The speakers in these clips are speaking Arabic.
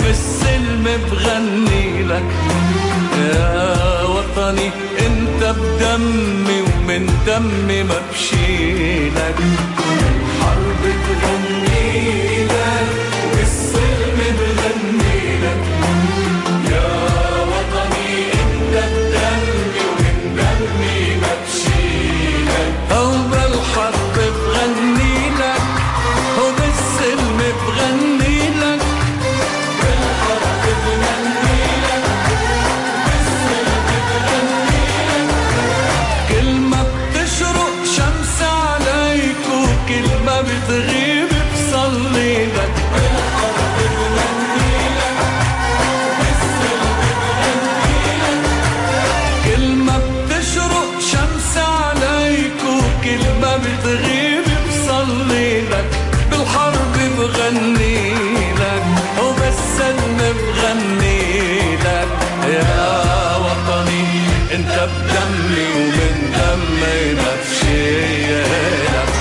وبالسلم بغني لك يا وطني انت بدمي ومن دمي ما بشيلك. حرب بغني لك وبالسلم بغني لك يا وطني انت بدمي ومن دمي ما بشيلك. او بالحرب بغني لك وبالسلم بغني لك بالحرب بغني لك وبالسلم بغني لك. كل ما بتشرق شمس عليك وكل ما بتغيب بصلي لك. بالحرب بغني لك وبالسلم بغني لك. كل ما بتشرق شمس عليك وكل ما بتغيب بصلي لك. بالحرب بغني لك وبالسلم بغني لك يا وطني انت بدمي ومن دمي ما بشيلك.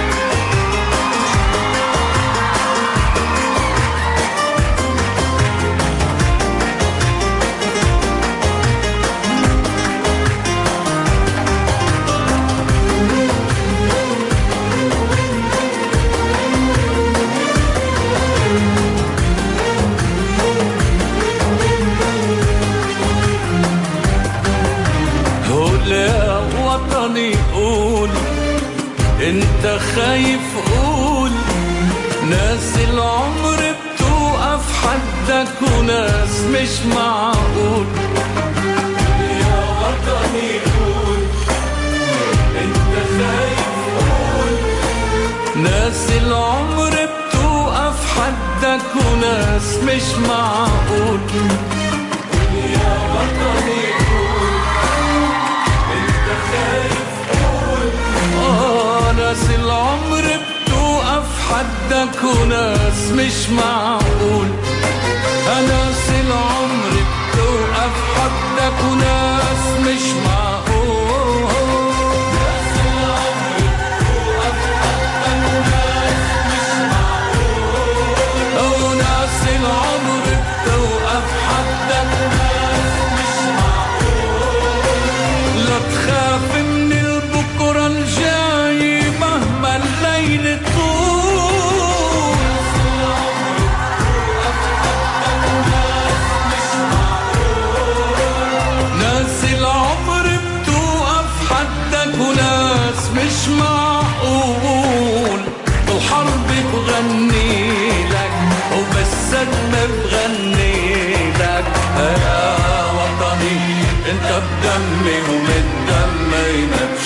يا وطني قول انت خايف قول. ناس العمر بتوقف حدك وناس مش معقول. يا وطني قول انت خايف قول. ناس العمر بتوقف حدك وناس مش معقول. يا وطني ناس العمر بتوقف حدك وناس مش معقول. ناس العمر بتوقف حدك وناس مش معقول. ناس العمر بتوقف حدك وناس مش معقول. وناس العمر بتوقف حدك وناس مش معقول. لا تخاف من البكرة الجاي مهما الليل طول. ناس العمر بتوقف حدك وناس مش معقول. بالحرب بغني لك وبالسلم بغني لك يا وطني انت بدمي ومن دمي ما